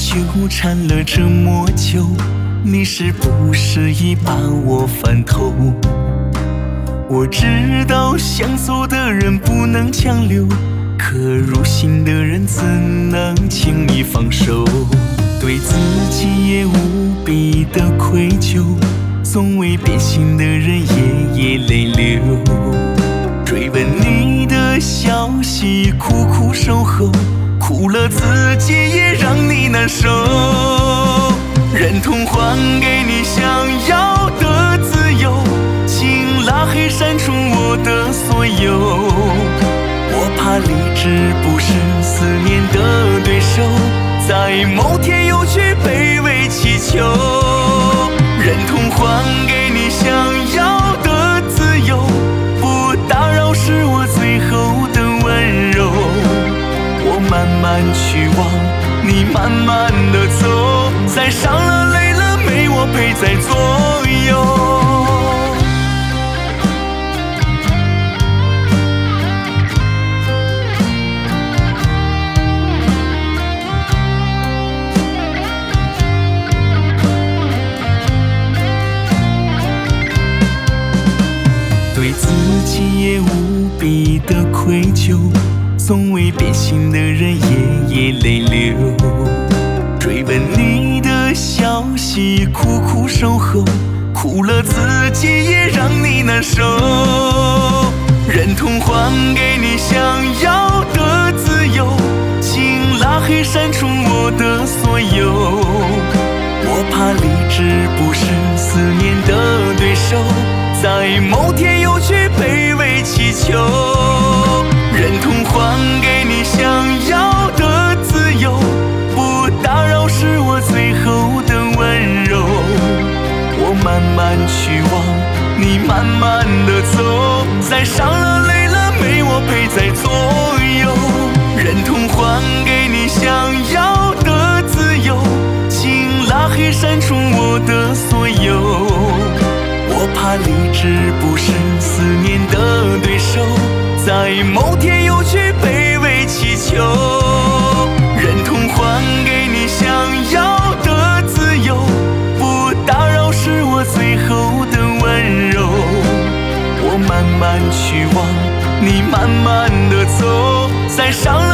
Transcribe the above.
纠缠了这么久，你是不是已把我翻透？我知道想走的人不能强留，可入心的人怎能轻易放手？对自己也无比的愧疚，从未变心的人夜夜泪流。追问你的消息，苦苦守候，苦了自己也让你难受。忍痛还给你想要的自由，请拉黑删除我的所有。我怕理智不是思念的对手，在某天又去卑微祈求。忍痛还给你想要的自由，不打扰是我最后的温柔。我慢慢去忘，你慢慢的走，再伤了累了没我陪在左右。对自己也无比的愧疚，从未变心的人夜夜泪流。追问你的消息，苦苦守候，苦了自己也让你难受。忍痛还给你想要的自由，请拉黑删除我的所有。我怕理智不是思念的对手，在某天又去卑微祈求。忍痛还给你想要的自由，不打扰是我最后的温柔。我慢慢去忘，你慢慢的走，再伤了累了没我陪在左右。忍痛还给你想要的自由，请拉黑删除我的所有。我怕理智不是思念的对手，在某天又去卑微祈求。忍痛还给你想要的自由，不打扰是我最后的温柔。我慢慢去忘，你慢慢的走，再伤